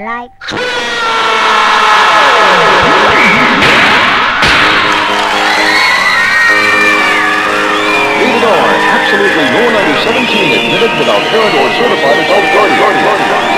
like. Leave it on. Absolutely no 97 admitted without current or certified adult guardian.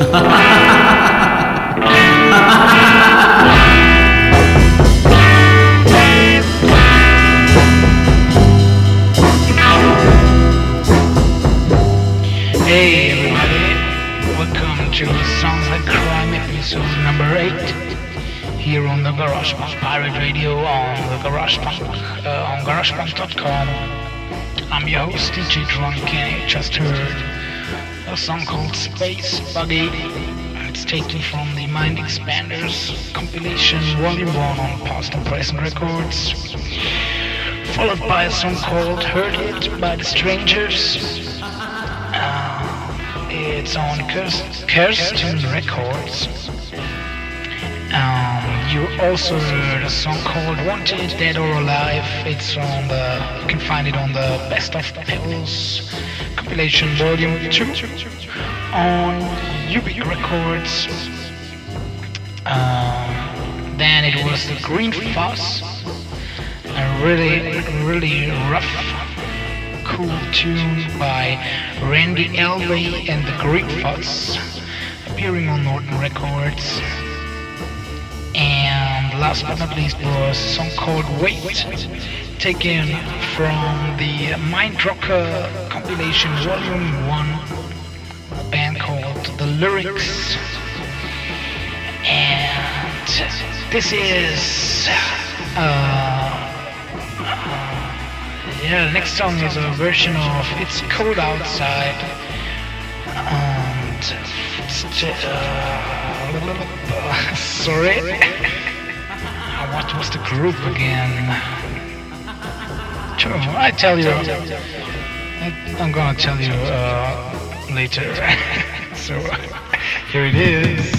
Hey everybody, welcome to Songs Like Crime episode number 8 here on the Garage Punk Pirate Radio on the Garage Punk on GaragePunk.com. I'm your host DJ Drunk and you just heard a song called Space Buggy. It's taken from the Mind Expanders compilation Volume 1 on Past and Present Records, followed by a song called Heard It by The Strangers. It's on Kirsten Records. You also heard a song called Wanted, Dead or Alive. It's on you can find it on the Best of Pebbles compilation volume 2 on Ubik Records. Then it was the Green Fuss, a really rough, cool tune by Randy Elvey and the Green Fuss, appearing on Norton Records. And last but not least was a song called Wait, taken from the Mindrocker compilation Volume 1, a band called The Lyrics. And this is the next song is a version of It's Cold Outside, and sorry, what was the group again? I tell you, I'm gonna tell you later. So here it is.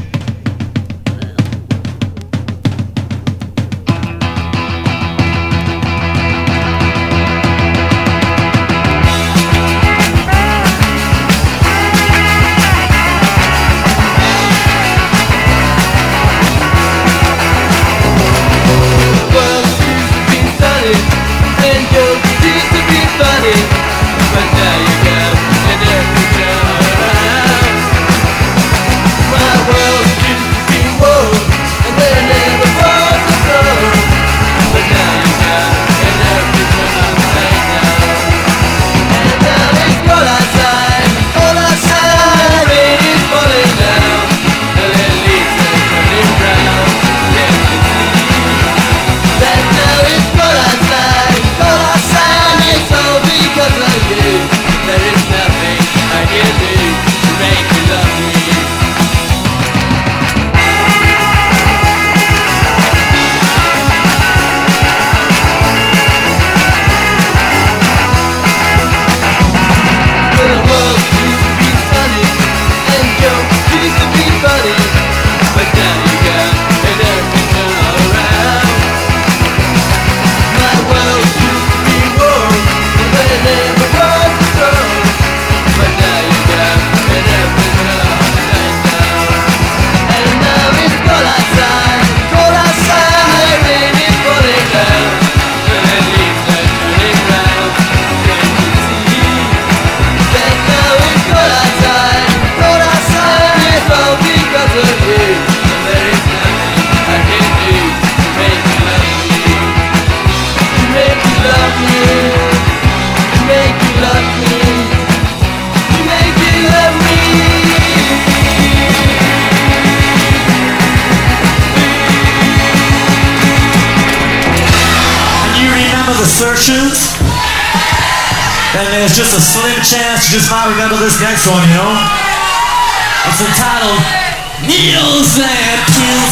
And there's just a slim chance you just might remember this next one, you know? It's entitled Needles and Pills.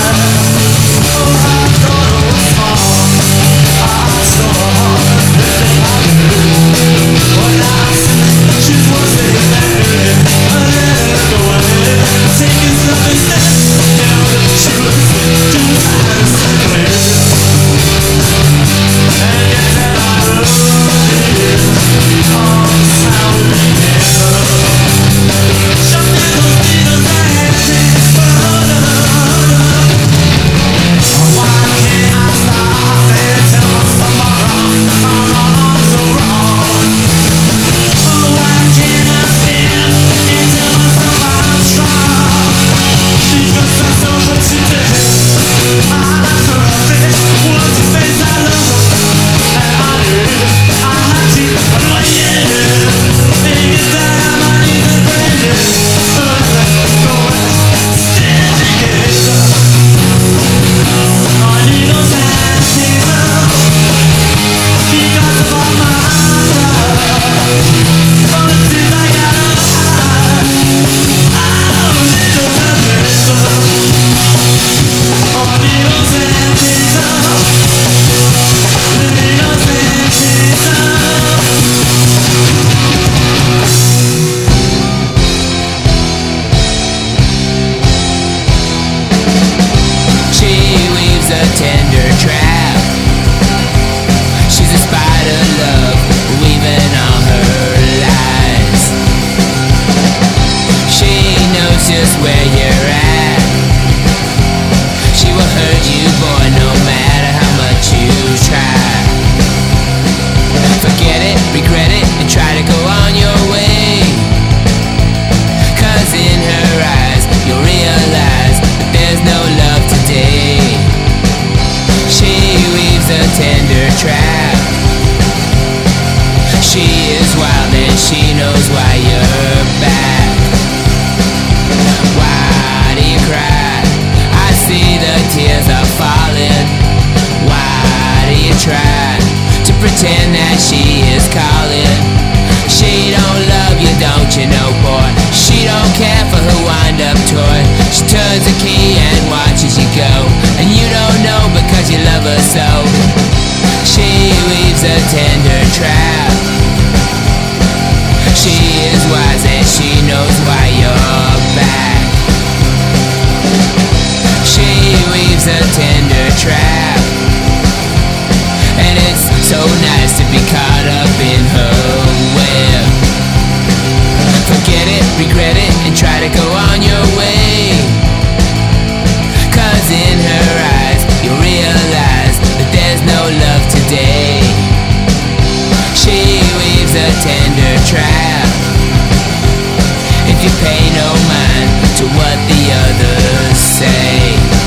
1, 2, 3. just where you're at. She will hurt you, boy, no matter how much you try. Forget it, regret it, and try to go on your way. 'Cause in her eyes, you'll realize that there's no love today. She weaves a tender trap. She is wild and she knows why you're back. Why do you cry? I see the tears are falling. Why do you try to pretend that she is calling? She don't love you, don't you know, boy? She don't care for her wind-up toy. She turns the key and watches you go, and you don't know because you love her so. She weaves a tender trap. She is wise and she knows why you're back. She weaves a tender trap, and it's so nice to be caught up in her web. Forget it, regret it, and try to go on your way. 'Cause in her eyes, you'll realize that there's no love today. She weaves a tender trap. If you pay no mind to what the others say.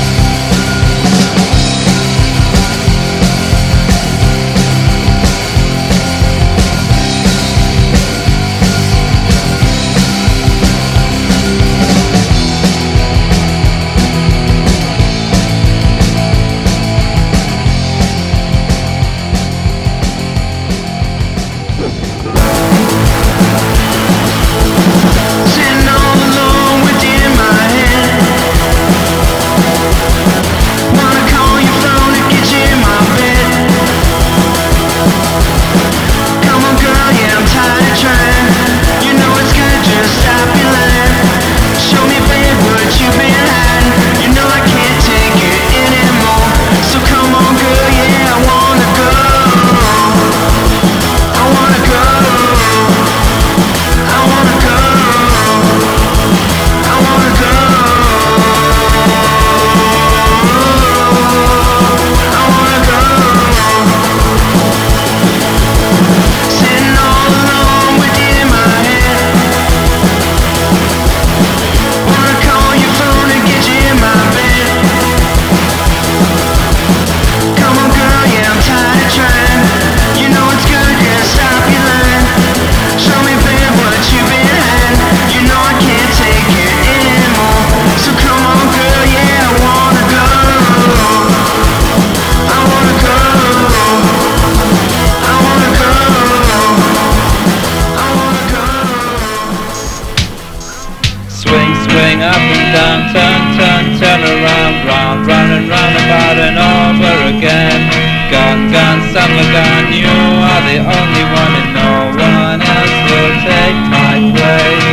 Turn around, round, round and round about and over again. Gun, gun, son of a gun, you are the only one and no one else will take my place.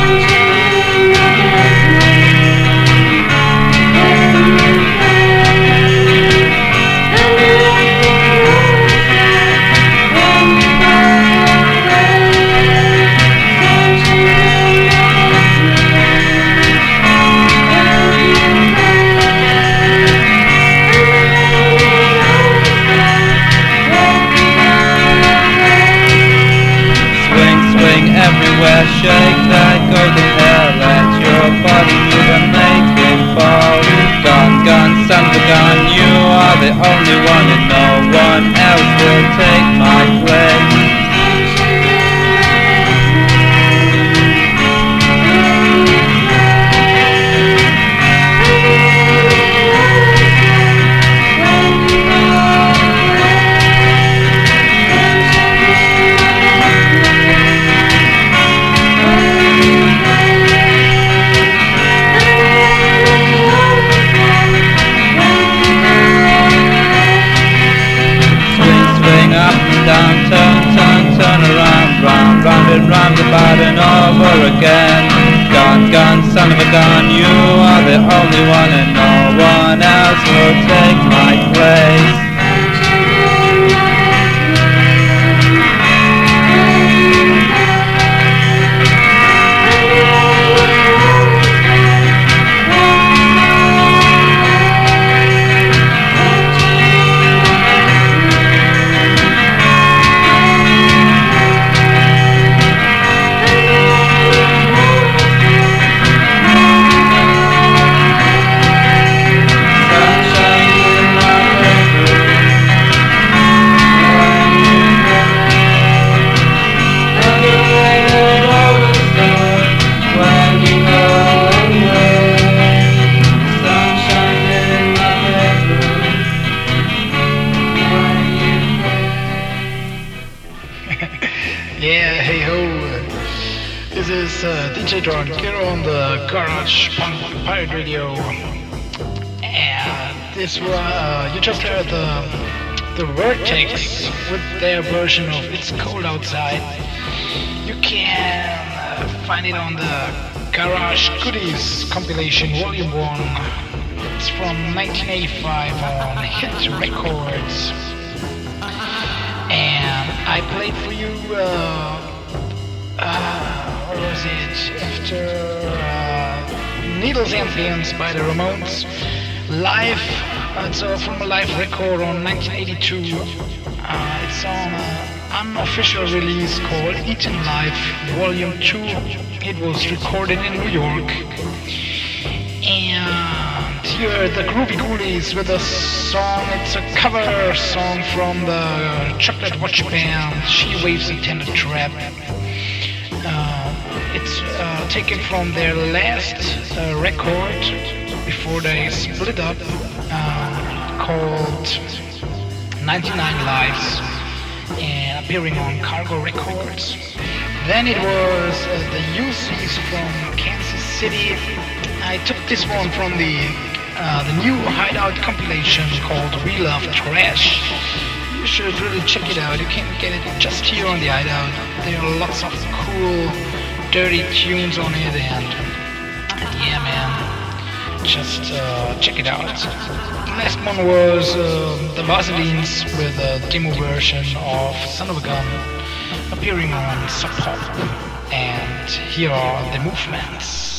Everywhere, shake that golden hair, let your body move and make it fall. Gun, gun, son of a gun, you are the only one and no one else will take my place. Round about and over again. Gun, gun, son of a gun, you are the only one and no one else will take my place. This is DJ Drunk here on the Garage Punk Pirate Radio. And this was, you just heard the Vertex with their version of It's Cold Outside. You can find it on the Garage Goodies compilation Volume 1. It's from 1985 on Hit Records. And I played for you, what was it? After Needles and Peons by the Ramones. Live, it's from a live record on 1982. It's on an unofficial release called Eaten Live Volume 2. It was recorded in New York. And here the Groovy Ghoulies with a song. It's a cover song from the Chocolate Watch Band, She Waves a Tender Trap. It's taken from their last record before they split up, called 99 Lives, and appearing on Cargo Records. Then it was the UCs from Kansas City. I took this one from the new Hideout compilation called We Love Trash. You should really check it out. You can get it just here on the Hideout. There are lots of cool, dirty tunes on it, and yeah, man, just check it out. The last one was the Vaselines with a demo version of Son of a Gun, appearing on Sub Pop. And here are the Movements.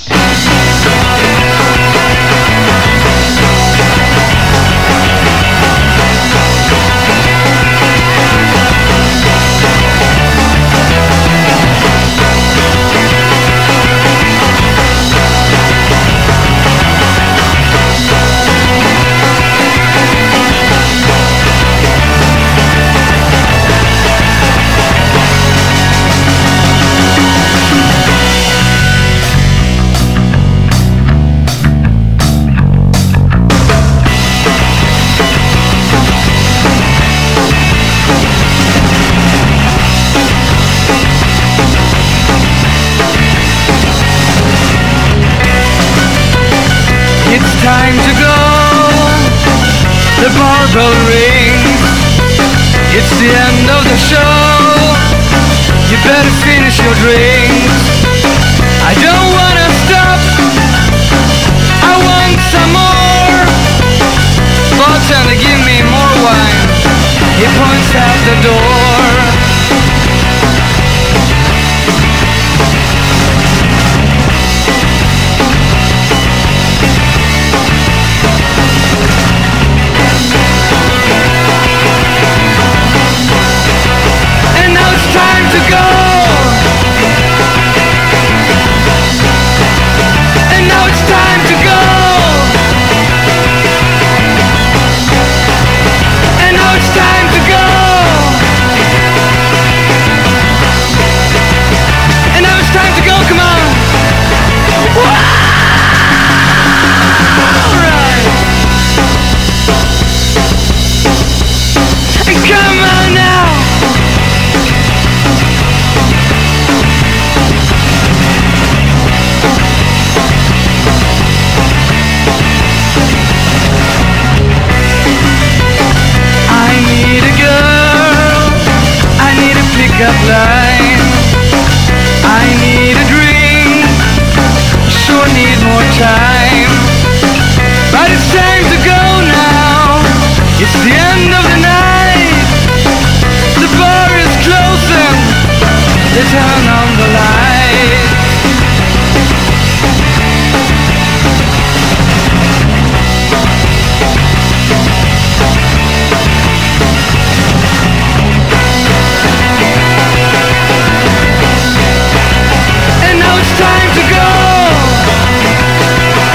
Time to go, the barbell rings. It's the end of the show. You better finish your drinks. I don't wanna stop, I want some more. Bartender, give me more wine. He points out the door. Time to go, and now it's time to go, and now it's time to go, and now it's time to go, come on. Alright, and come on now. Up line. I need a drink, sure need more time, but it's time to go now. It's the end of the night, the bar is closing, they turn on the light. Time to go.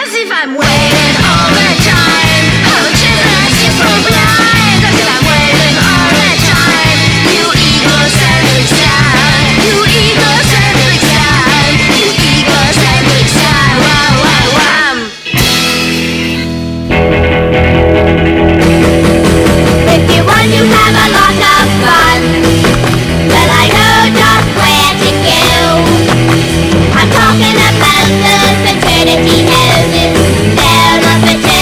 As if I'm waiting all the time. Oh, Jesus, you're so blind. As if I'm waiting all the time. You egocentric son. You egocentric son. You egocentric son. Wow, wow, wow. If you want to have a lot of fun, well, I know just where to go. I'm talking about the fraternity houses down on Fraternity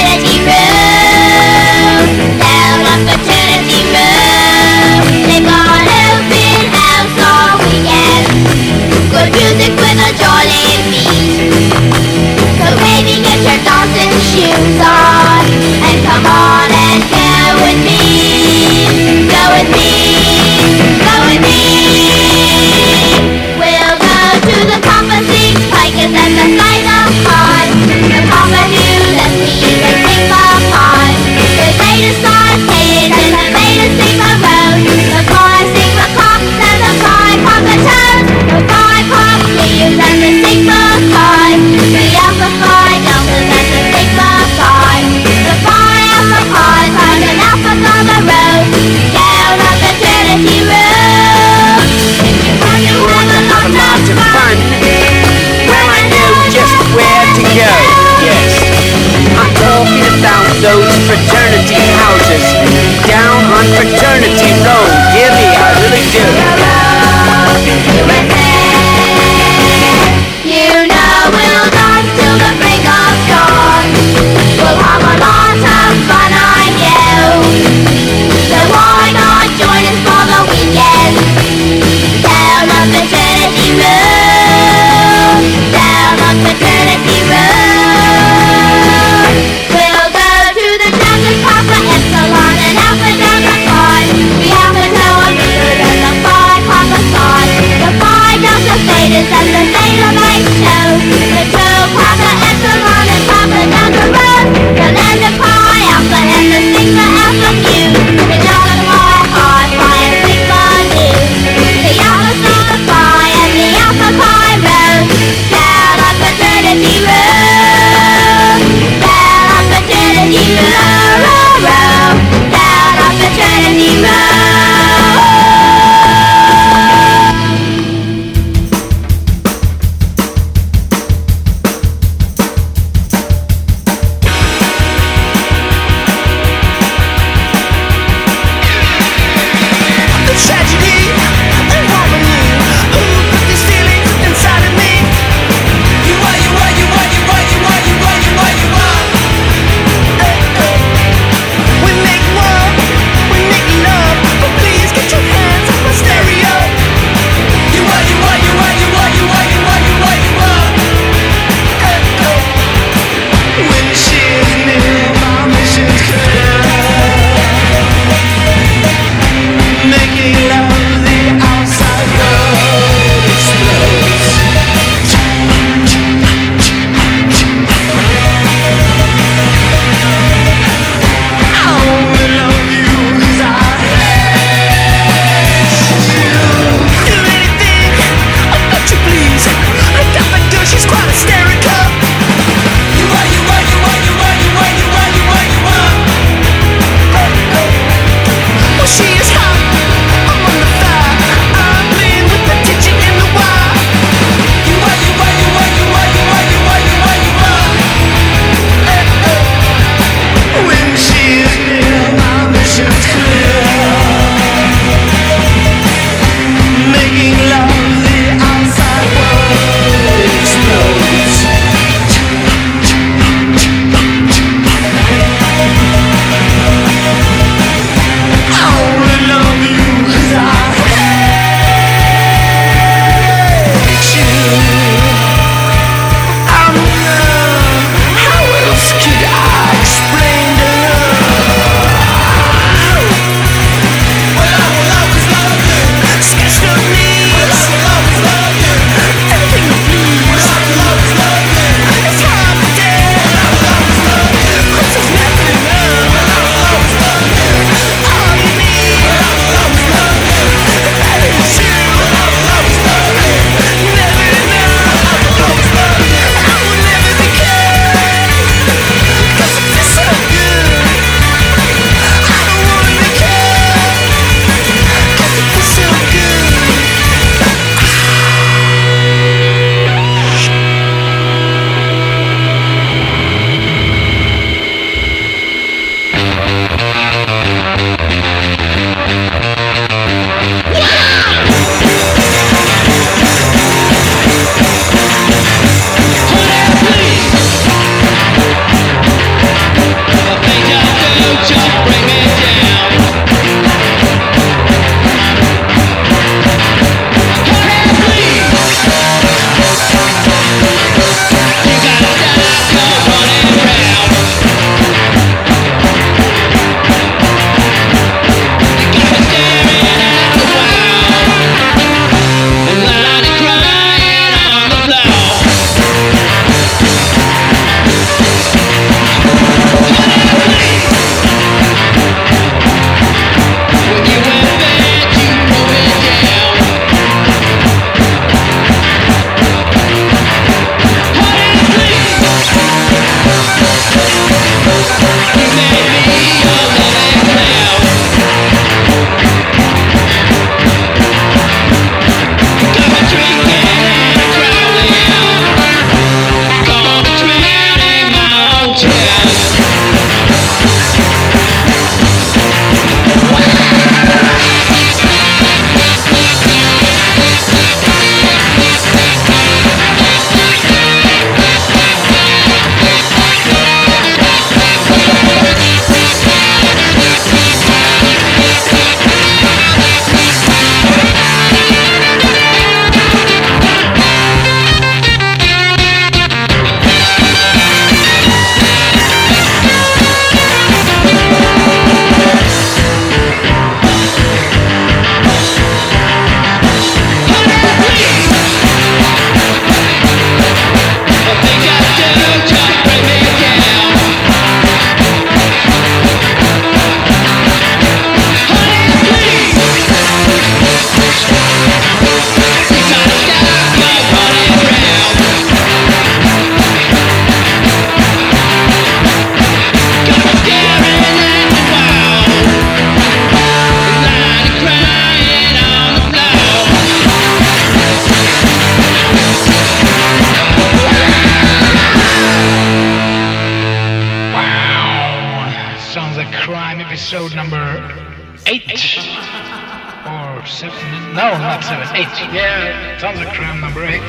episode number 8 or 7. No, not 7, 8. Yeah, Sounds of Crime number 8.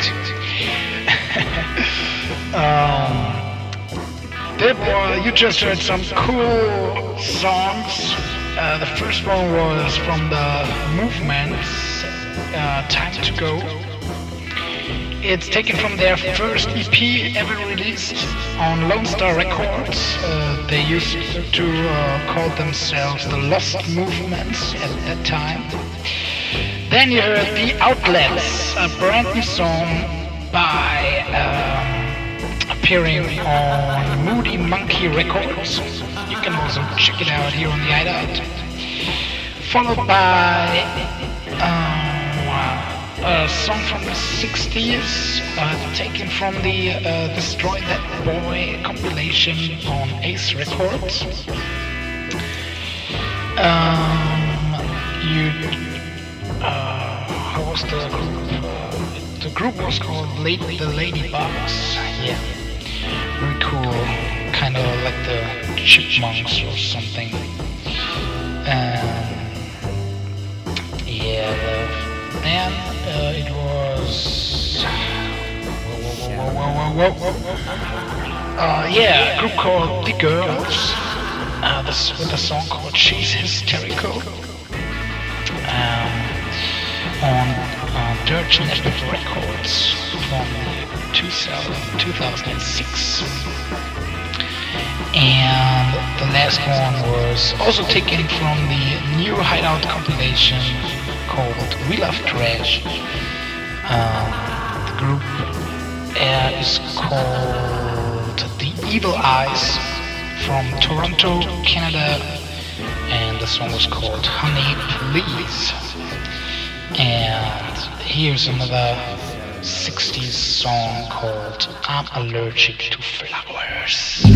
You just heard some cool songs. The first one was from the Movement's Time to Go. It's taken from their first EP ever released on Lone Star Records. They used to call themselves the Lost Movements at that time. Then you heard The Outlets, a brand new song by appearing on Moody Monkey Records. You can also check it out here on the Hideout. Followed by a song from the 60s, taken from the Destroy That Boy compilation on Ace Records. How was the group? The group was called the Ladybugs. Yeah, very cool, kind of like the Chipmunks or something. It was a group called The Girls, with a song called She's Hysterical, on Dirt Nip Records from 2006. And the last one was also taken from the new Hideout compilation called We Love Trash. The group is called The Evil Eyes from Toronto, Canada, and the song was called Honey Please. And here's another 60s song called I'm Allergic to Flowers.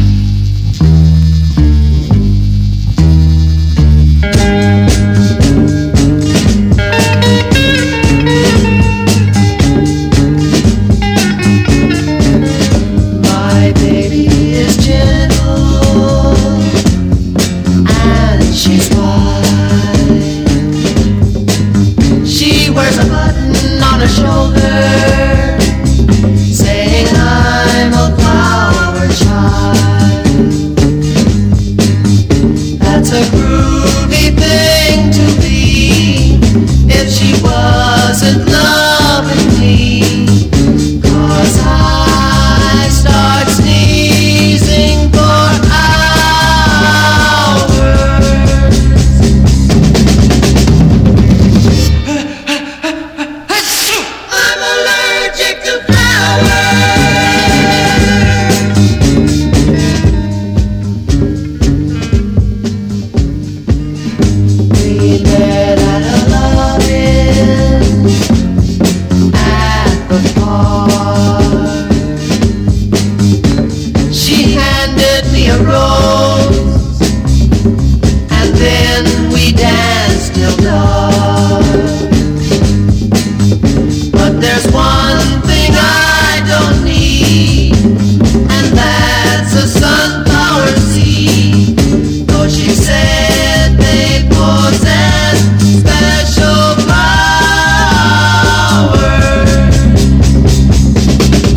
My baby is gentle and she's white. She wears a button on her shoulder saying I'm a flower child. That's a groovy thing to be if she wasn't loving me. 'Cause I start sneezing for hours. I'm allergic to flowers. We met at a loving at the park. She handed me a rose and then we danced till dark. But there's one thing I don't need, and that's a sunflower seed. Though she said they possess special power.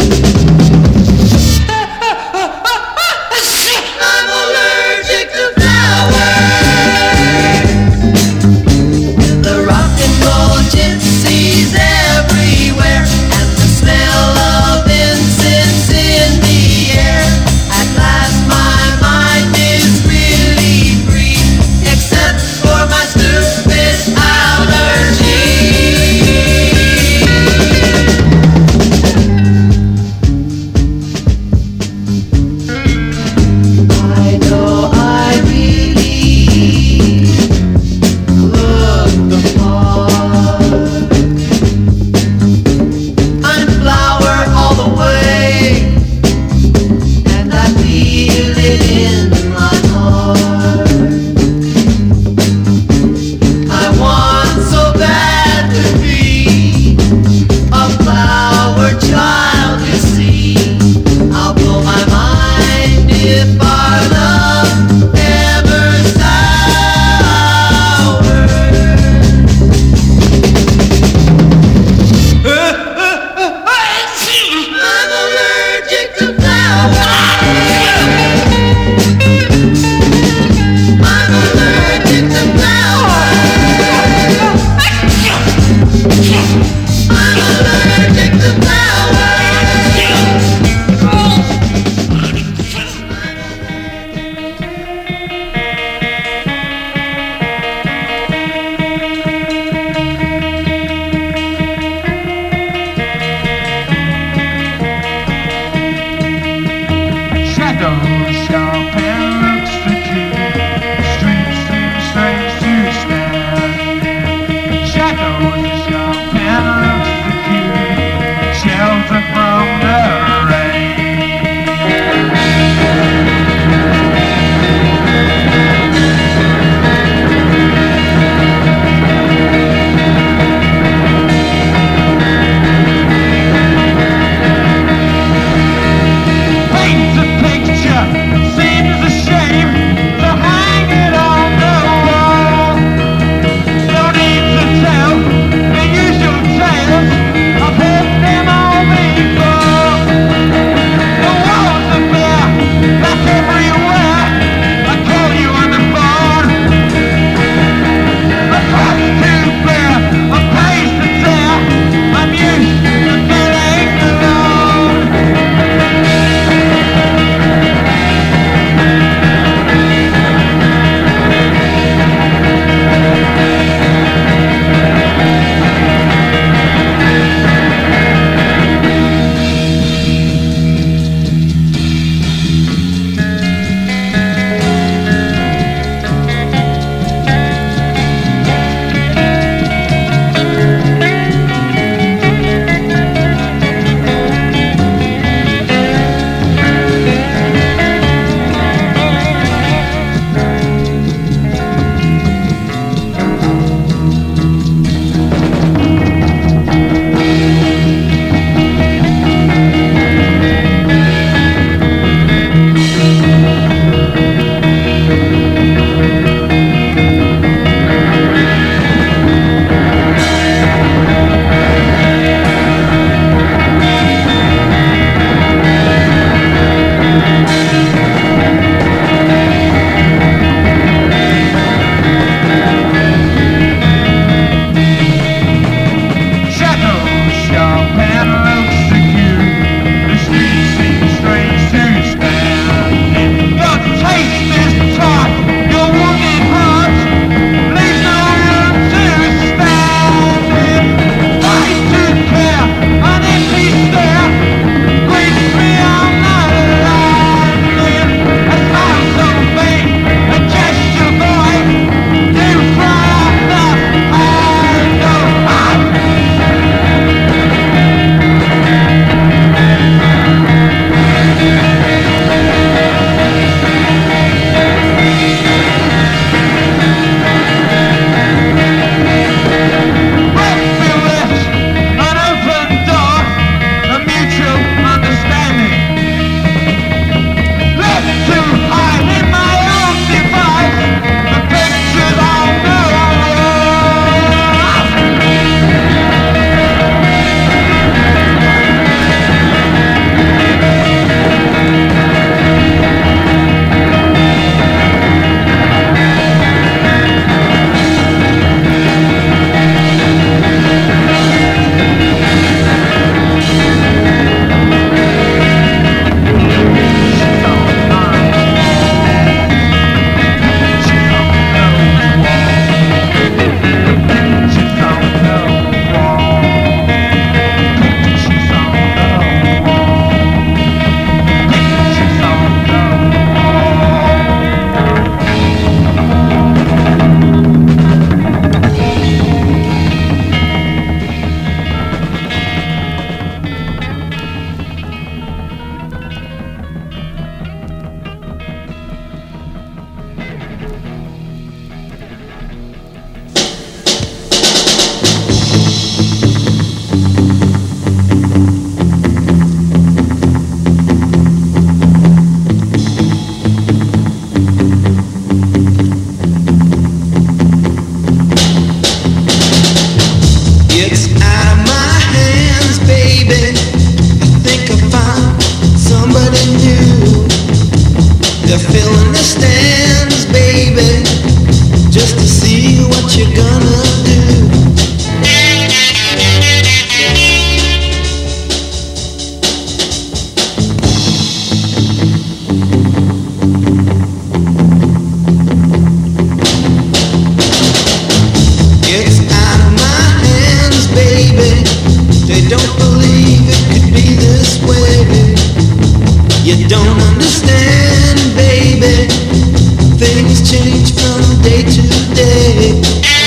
to fill in the stands, baby, just to see what you're gonna do. It's out of my hands, baby. They don't believe it could be this way. You don't understand, baby. Things change from day to day.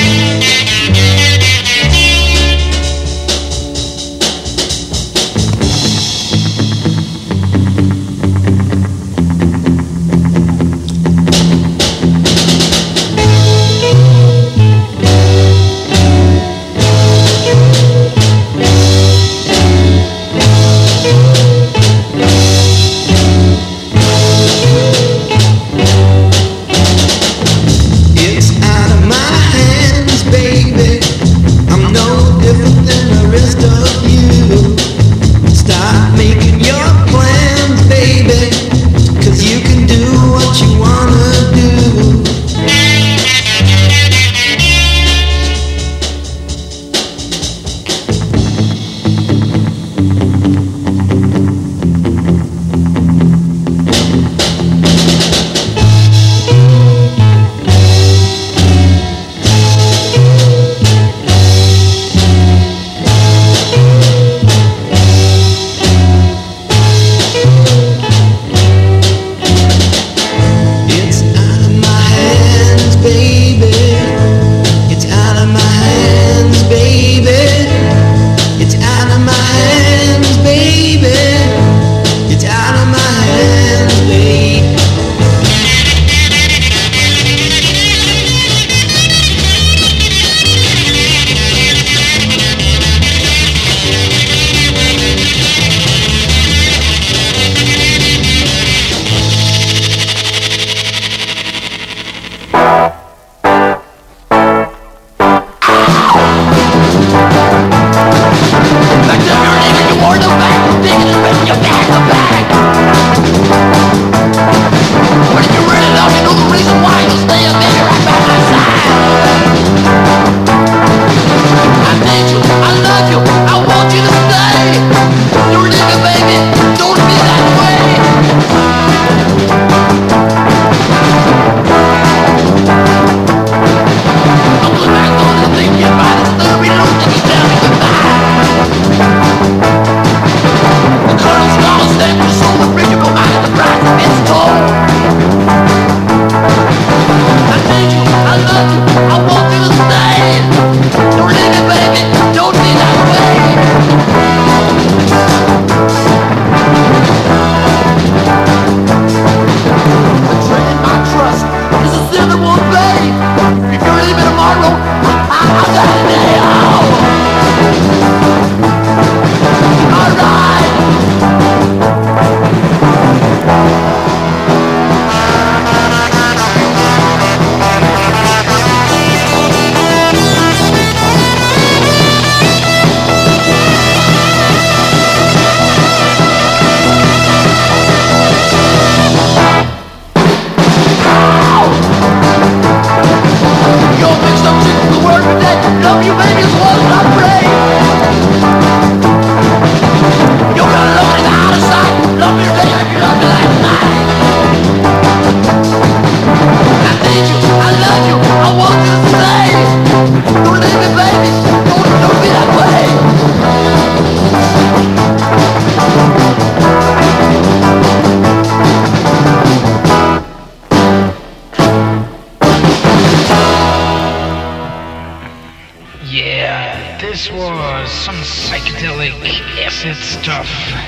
This was some psychedelic acid stuff.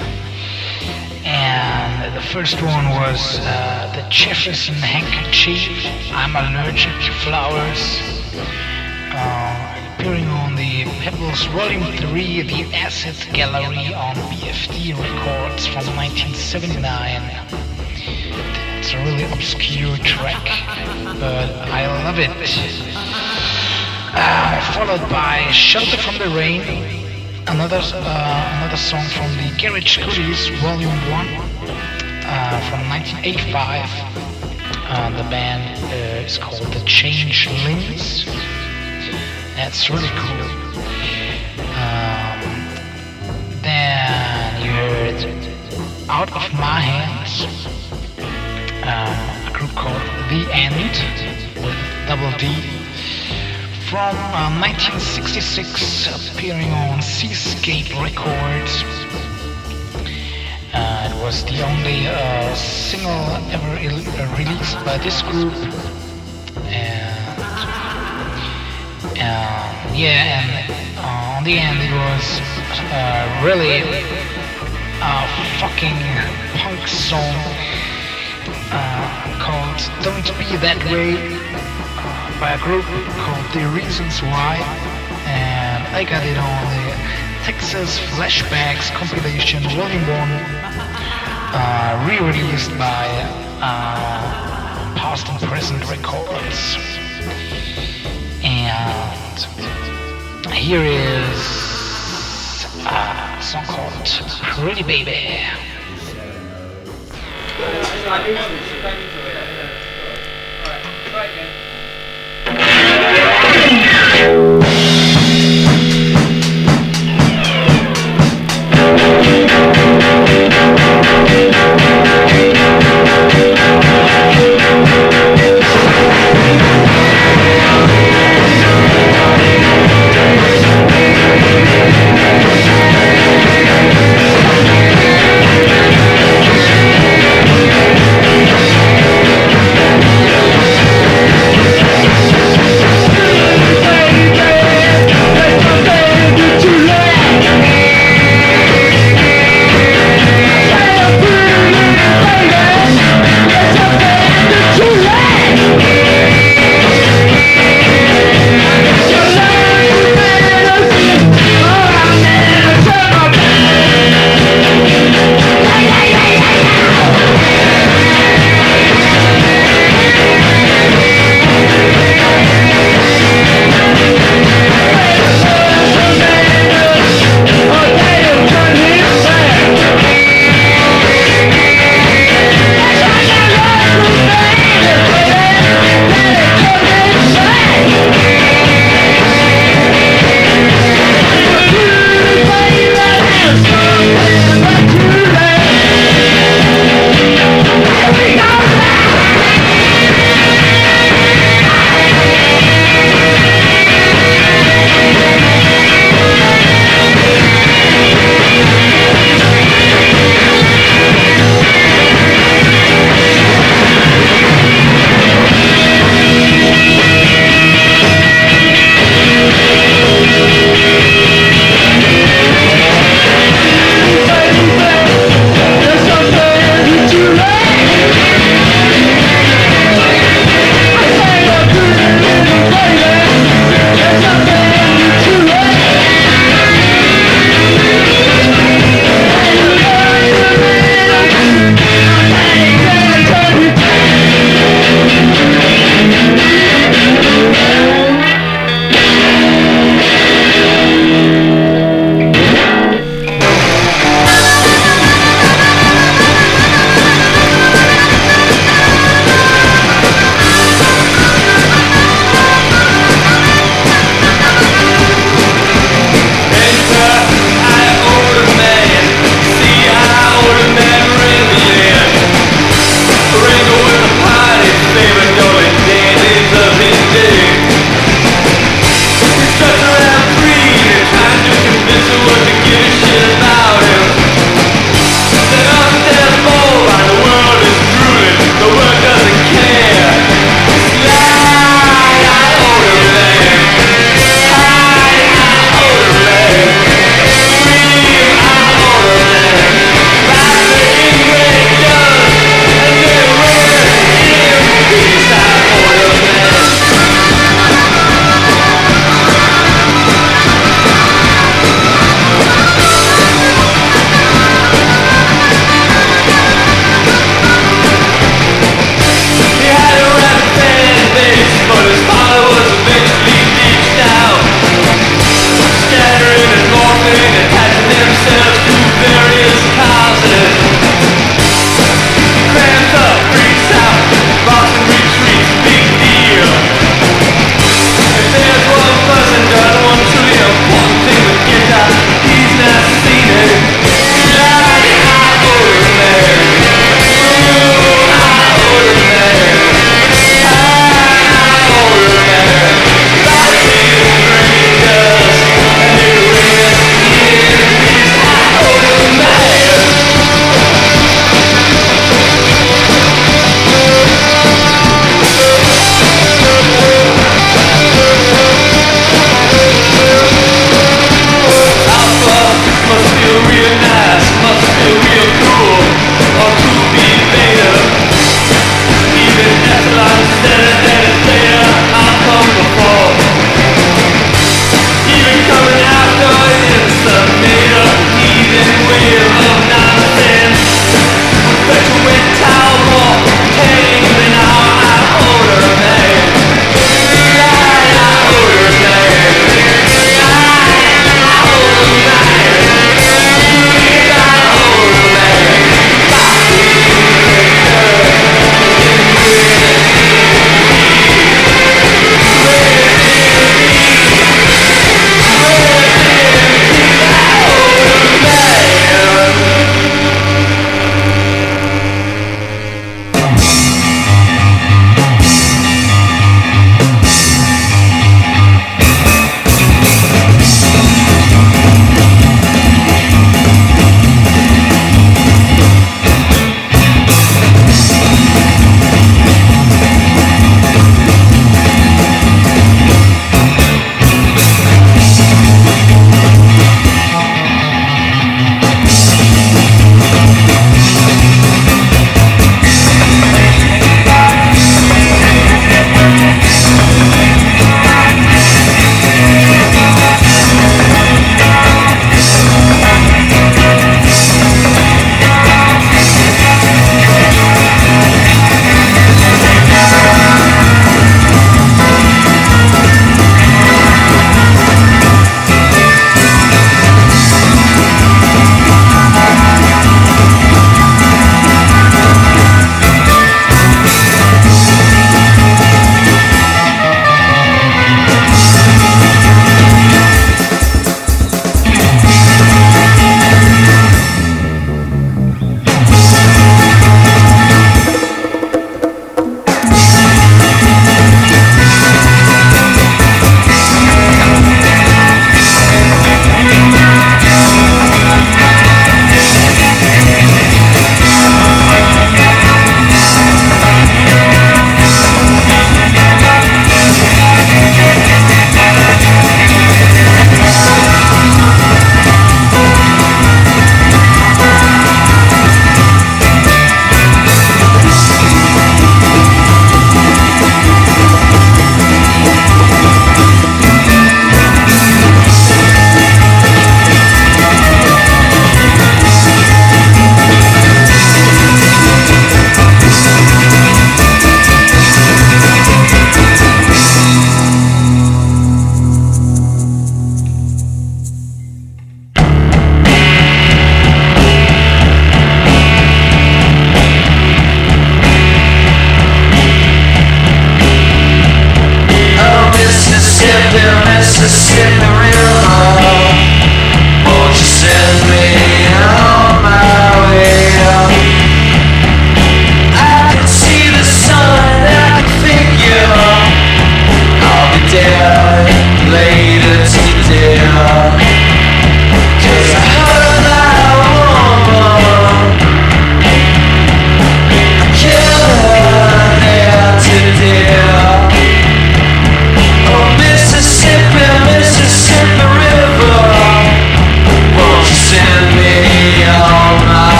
And the first one was the Jefferson Handkerchief, I'm Allergic to Flowers. Appearing on the Pebbles Volume 3, The Acid Gallery on BFD Records from 1979. It's a really obscure track, but I love it. Followed by Shelter from the Rain, another song from the Garage Goodies Volume 1. from 1985. The band is called The Changelings. That's really cool. Then you heard Out of My Hands, a group called The End with double D, from 1966, appearing on Seascape Records. It was the only single ever released by this group, and on the end it was really a fucking punk song called Don't Be That Way, by a group called The Reasons Why, and I got it on the Texas Flashbacks compilation Volume 1, re-released by Past and Present Records. And here is a song called Pretty Baby.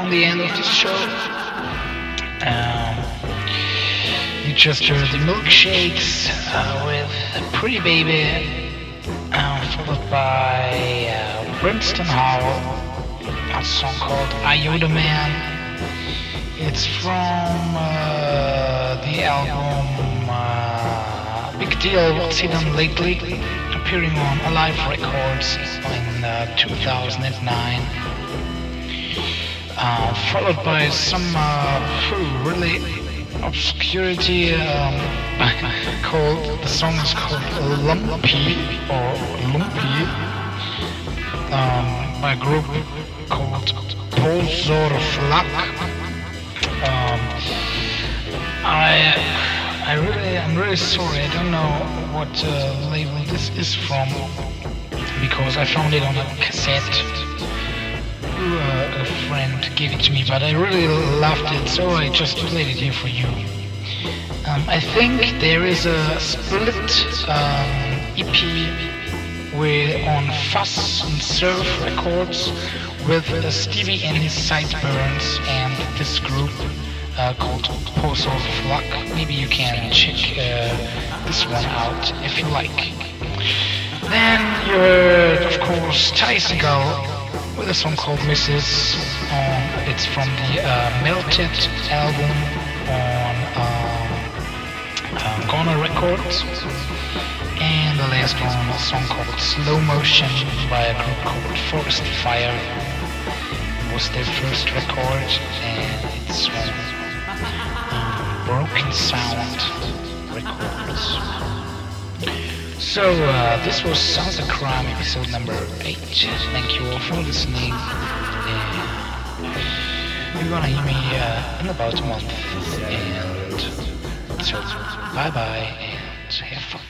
on the end of this show. You just heard the Milkshakes with Pretty Baby, followed by Princeton Howell, a song called Iota Man. It's from the album Big Deal, What's He Done Lately, appearing on Alive Records in 2009. Followed by some really obscurity called, the song is called Lumpy or Lumpy, by a group called Polzorflak. I'm really sorry, I don't know what label this is from, because I found it on a cassette. A friend gave it to me, but I really loved it, so I just played it here for you. I think there is a split EP on Fuss and Surf Records with Stevie and his Sideburns and this group called Postal Flock. Maybe you can check this one out if you like. Then you heard, of course, Ty Segall with a song called Mrs. It's from the Melted album on Goner Records. And the last one, a song called Slow Motion by a group called Forest Fire. It was their first record, and it's on Broken Sound Records. So this was Sounds of Crime episode number 8. Thank you all for listening. You're gonna hear me in about a month. And so bye bye and have fun.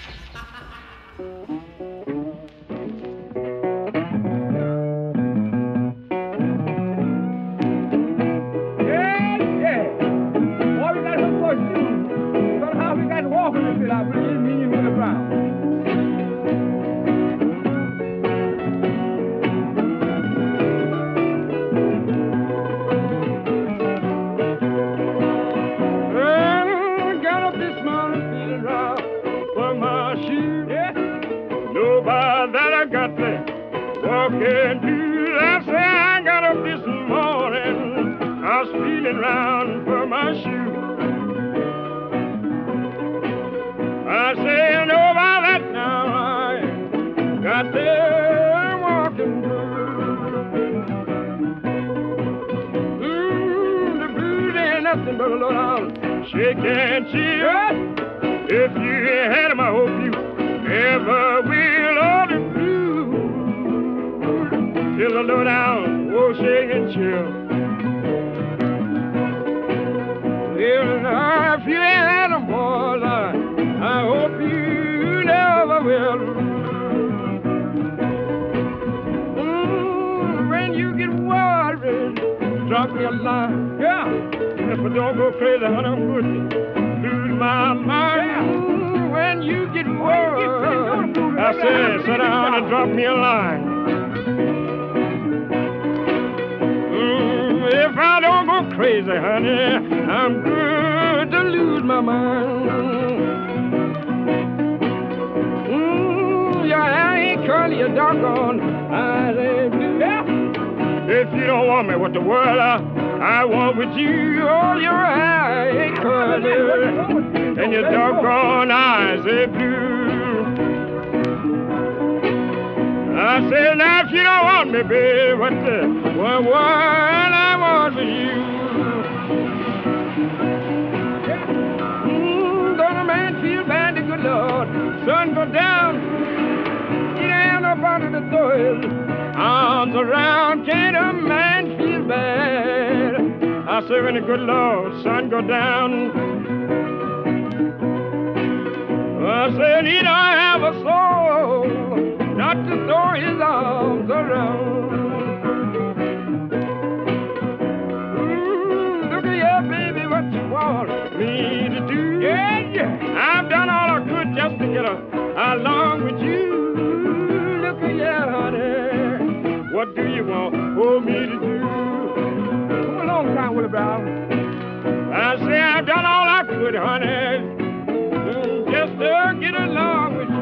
What do you want for me to do? Come down, Willie Brown. I say I've done all I could, honey, just to get along with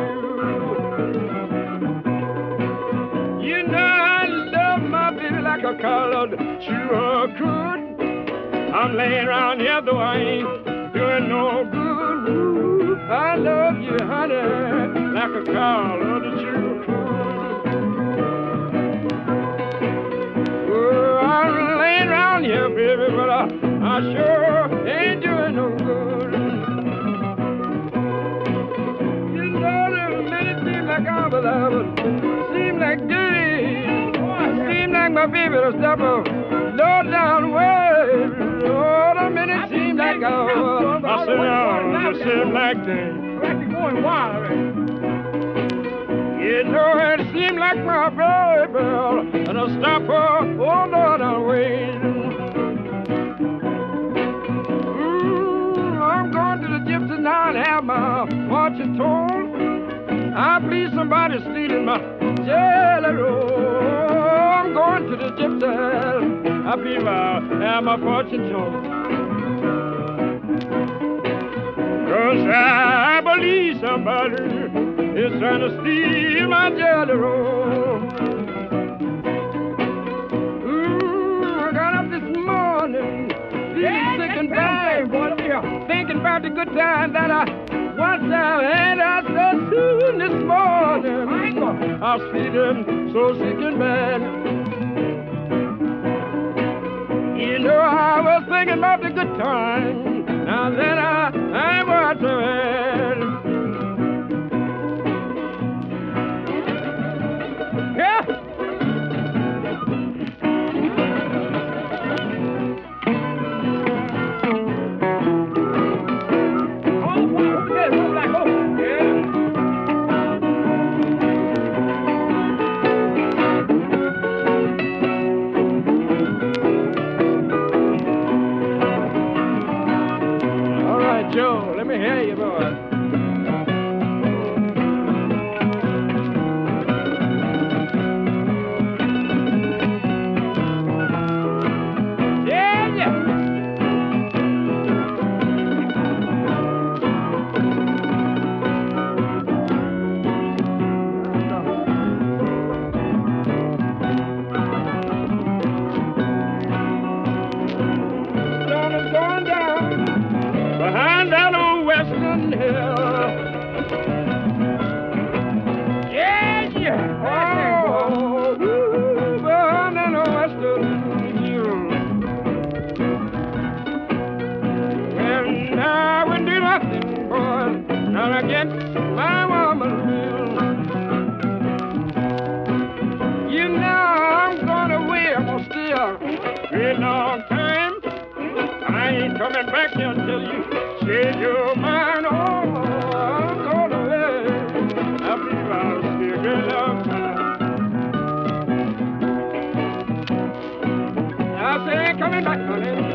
you. You know I love my baby like a colored sure could. I'm laying around here though I ain't doing no good. Ooh, I love you, honey, like a colored sure could. Oh, I'm laying around here, baby, but I sure ain't doing no good. You know the minute seems like I was loving, seem like days, seem like my baby to step up, low down way. Oh, the minute seems like I said, oh, it seems like days. Like you're going wild already. You know it seemed like my baby, and I stop her, oh Lord, I'm waiting. I'm going to the gypsy now and have my fortune told. I believe somebody's stealing my jelly roll. I'm going to the gypsy, I believe I'll have my fortune told. 'Cause I believe somebody is trying to steal my jelly roll. Ooh, I got up this morning, feeling sick and bad, thinking about the good time that I once had. I so soon this morning, I was feeling so sick and bad. You know, I was thinking about the good time. Now that I was so bad. Yeah. Oh, wow, who's that? Who's like, oh, yeah. Joe, let me hear you, boy. Yeah, yeah. Sun is going down behind that old western hill. Yeah, yeah. Oh, behind that old western hill. When I wouldn't do nothing, boy, not against my woman's will. You know I'm gonna wait, I'm gonna stay a very long time. I ain't coming back here until you change your mind. Oh, I'm going away. I believe I'll stay a good long time. I say, ain't coming back, honey.